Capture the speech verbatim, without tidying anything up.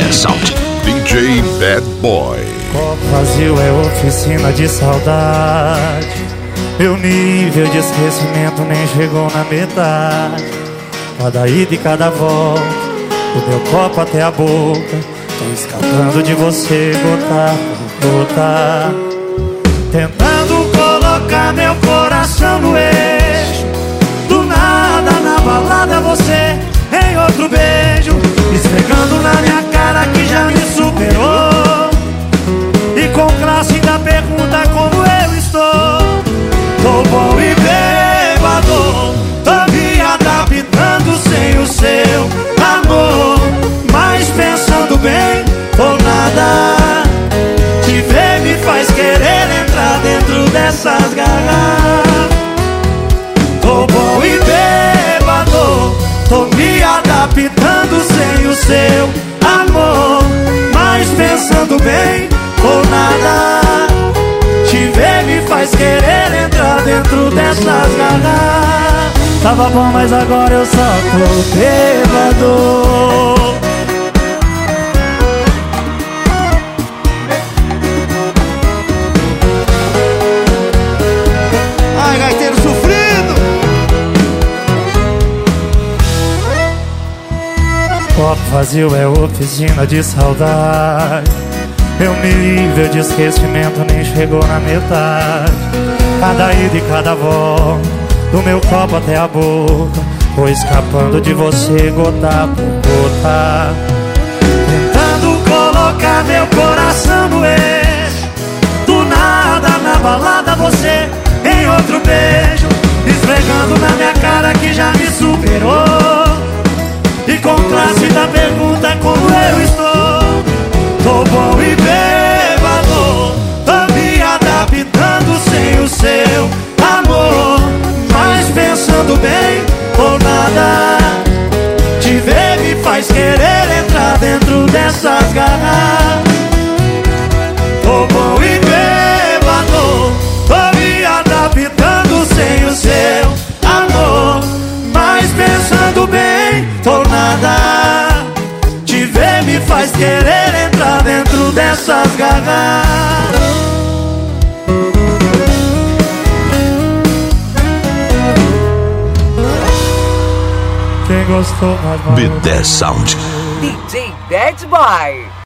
The Sound, D J Bad Boy. Copo vazio é oficina de saudade. Meu nível de esquecimento nem chegou na metade. Cada ida e cada volta, do meu copo até a boca, tô escapando de você gota por gota, tentando colocar meu coração no eixo. Do nada na balada você em outro beijo, esfregando na minha cara que já me superou. E com classe ainda pergunta como eu estou. Tô bom e bêbado, tô me adaptando sem o seu amor, mas pensando bem ou nada, te ver me faz querer entrar dentro dessas garrafas. Tô bom e bêbado, tô me adaptando sem o seu amor, mas pensando bem ou nada, te ver me faz querer entrar dentro dessas garrafas. Tava bom, mas agora eu só tô bêbado. Ai, gaiteiro sofrido. Copo vazio é oficina de saudade. Meu nível de esquecimento nem chegou na metade. Cada ida e cada volta, do meu copo até a boca, vou escapando de você gota por gota, tentando colocar meu coração no eixo. Do nada na balada você em outro beijo, esfregando na minha cara que já me superou. E com classe da pergunta como eu estou. Tô bom e bêbado, tô me adaptando sem o seu amor, mas pensando bem ou nada, te ver me faz querer entrar dentro dessas garrafas. Tô bom e bêbado, tô me adaptando sem o seu amor, mas pensando bem ou nada, te ver me faz querer entrar dentro dessas garrafas. Quem gostou mais The Sound, D J Bad Boy.